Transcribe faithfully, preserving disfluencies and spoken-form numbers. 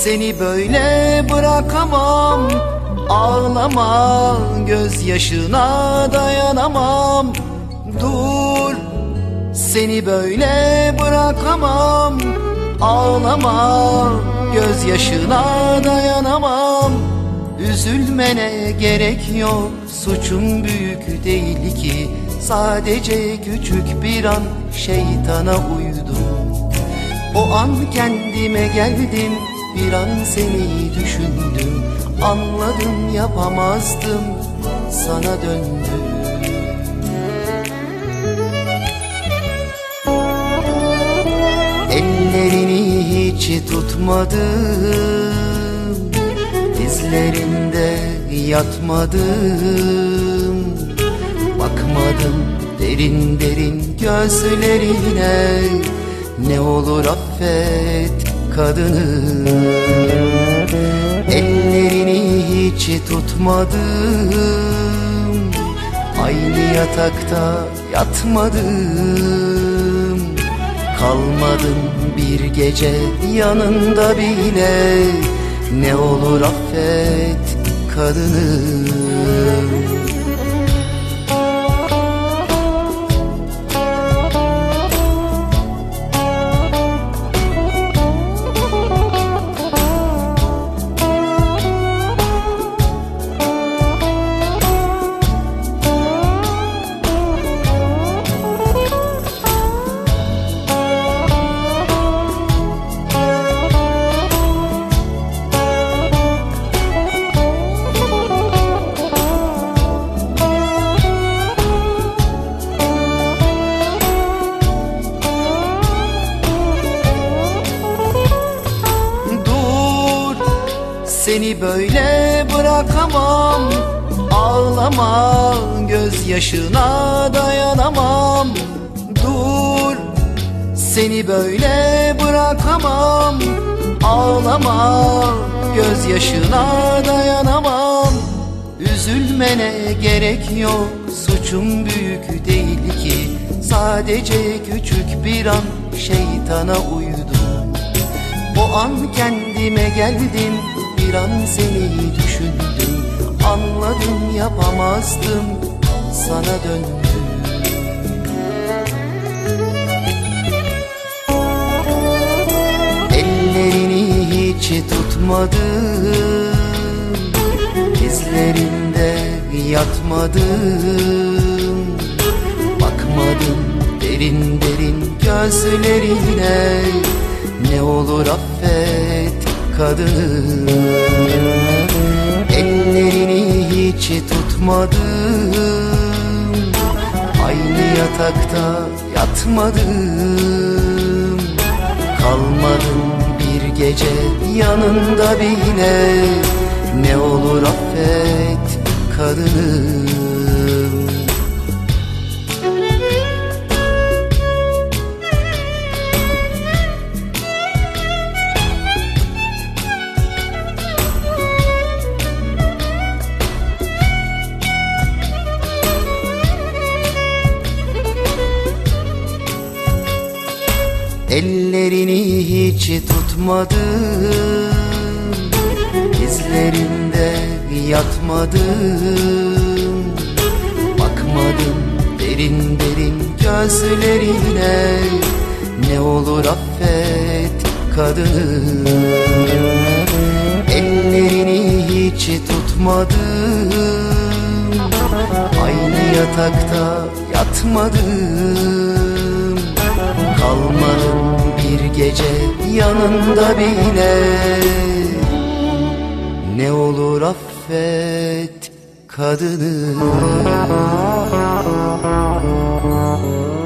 Seni böyle bırakamam, ağlama, gözyaşına dayanamam. Dur, seni böyle bırakamam, ağlama, gözyaşına dayanamam. Üzülmene gerek yok, suçum büyük değil ki. Sadece küçük bir an şeytana uydum. O an kendime geldim, bir an seni düşündüm. Anladım, yapamazdım, sana döndüm. Ellerini hiç tutmadım, dizlerinde yatmadım. Bakmadım derin derin gözlerine, ne olur affet kadını. Ellerini hiç tutmadım, aynı yatakta yatmadım. Kalmadım bir gece yanında bile, ne olur affet kadını. Seni böyle bırakamam, ağlama, gözyaşına dayanamam. Dur, seni böyle bırakamam, ağlama, gözyaşına dayanamam. Üzülmene gerek yok, suçum büyük değil ki. Sadece küçük bir an şeytana uydum. O an kendime geldim, bir an seni düşündüm. Anladım, yapamazdım, sana döndüm. Ellerini hiç tutmadım, dizlerinde yatmadım. Bakmadım derin derin gözlerine, ne olur affet kadını. Ellerini hiç tutmadım, aynı yatakta yatmadım. Kalmadım bir gece yanında bile, ne olur affet kadını. Ellerini hiç tutmadım, dizlerinde yatmadım. Bakmadım derin derin gözlerine, ne olur affet kadını. Ellerini hiç tutmadım, aynı yatakta yatmadım. Kalmadım bir gece yanında bile, ne olur affet kadını.